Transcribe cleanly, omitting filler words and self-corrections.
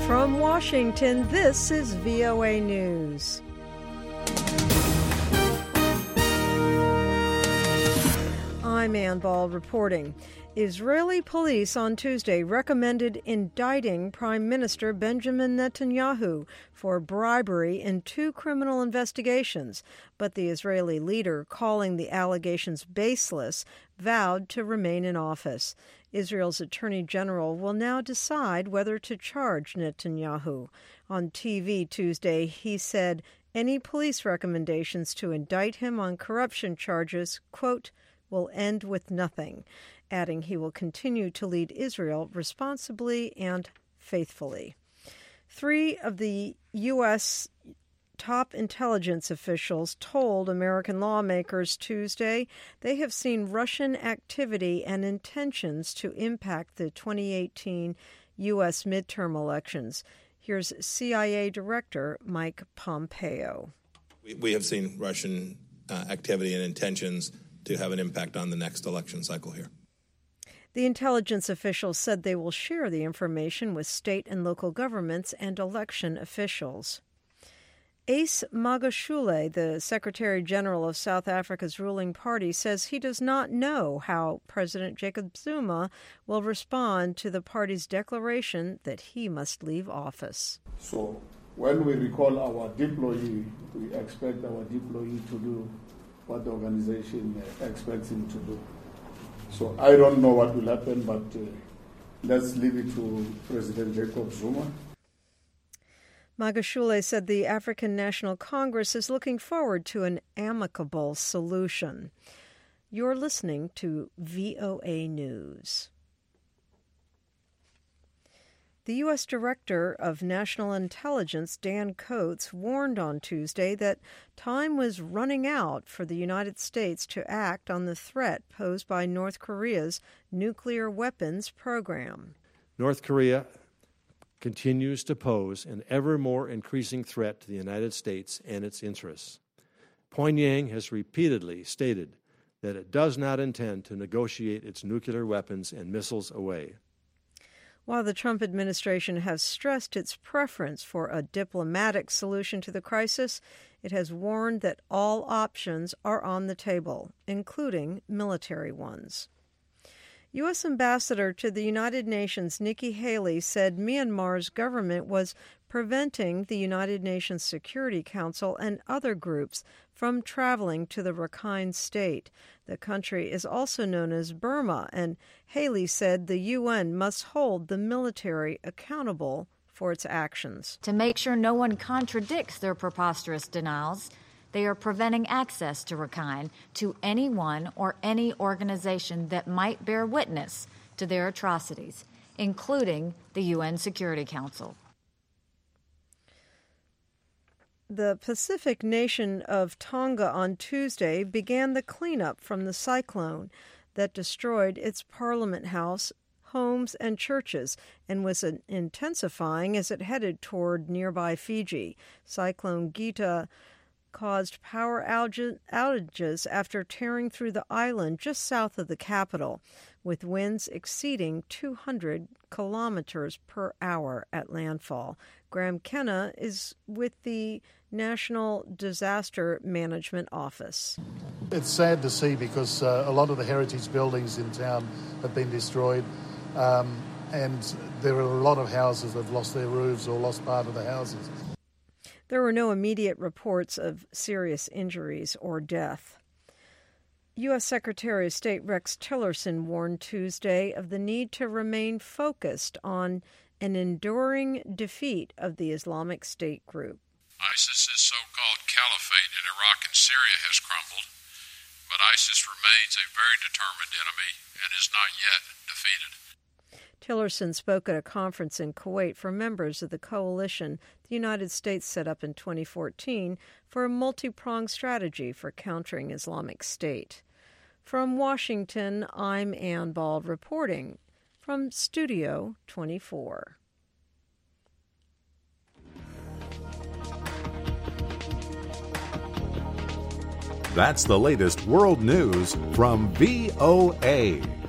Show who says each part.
Speaker 1: From Washington, this is VOA News. I'm Ann Ball reporting. Israeli police on Tuesday recommended indicting Prime Minister Benjamin Netanyahu for bribery in 2 criminal investigations, but the Israeli leader, calling the allegations baseless, vowed to remain in office. Israel's Attorney General will now decide whether to charge Netanyahu. On TV Tuesday, he said any police recommendations to indict him on corruption charges, quote, will end with nothing, adding he will continue to lead Israel responsibly and faithfully. 3 of the U.S. top intelligence officials told American lawmakers Tuesday they have seen Russian activity and intentions to impact the 2018 U.S. midterm elections. Here's CIA Director Mike Pompeo.
Speaker 2: We have seen Russian activity and intentions to have an impact on the next election cycle here.
Speaker 1: The intelligence officials said they will share the information with state and local governments and election officials. Ace Magashule, the Secretary General of South Africa's ruling party, says he does not know how President Jacob Zuma will respond to the party's declaration that he must leave office.
Speaker 3: So when we recall our deployee, we expect our deployee to do what the organization expects him to do. So I don't know what will happen, but let's leave it to President Jacob Zuma.
Speaker 1: Magashule said the African National Congress is looking forward to an amicable solution. You're listening to VOA News. The U.S. Director of National Intelligence, Dan Coats, warned on Tuesday that time was running out for the United States to act on the threat posed by North Korea's nuclear weapons program.
Speaker 4: North Korea continues to pose an ever more increasing threat to the United States and its interests. Pyongyang has repeatedly stated that it does not intend to negotiate its nuclear weapons and missiles away.
Speaker 1: While the Trump administration has stressed its preference for a diplomatic solution to the crisis, it has warned that all options are on the table, including military ones. U.S. Ambassador to the United Nations Nikki Haley said Myanmar's government was preventing the United Nations Security Council and other groups from traveling to the Rakhine state. The country is also known as Burma, and Haley said the UN must hold the military accountable for its actions.
Speaker 5: To make sure no one contradicts their preposterous denials, they are preventing access to Rakhine to anyone or any organization that might bear witness to their atrocities, including the UN Security Council.
Speaker 1: The Pacific nation of Tonga on Tuesday began the cleanup from the cyclone that destroyed its Parliament House, homes, and churches, and was intensifying as it headed toward nearby Fiji. Cyclone Gita caused power outages after tearing through the island just south of the capital, with winds exceeding 200 kilometers per hour at landfall. Graham Kenna is with the National Disaster Management Office.
Speaker 6: It's sad to see because a lot of the heritage buildings in town have been destroyed, and there are a lot of houses that have lost their roofs or lost part of the houses.
Speaker 1: There were no immediate reports of serious injuries or death. U.S. Secretary of State Rex Tillerson warned Tuesday of the need to remain focused on an enduring defeat of the Islamic State group.
Speaker 7: ISIS's so-called caliphate in Iraq and Syria has crumbled, but ISIS remains a very determined enemy and is not yet defeated.
Speaker 1: Tillerson spoke at a conference in Kuwait for members of the coalition the United States set up in 2014 for a multi-pronged strategy for countering Islamic State. From Washington, I'm Ann Ball reporting from Studio 24.
Speaker 8: That's the latest world news from VOA.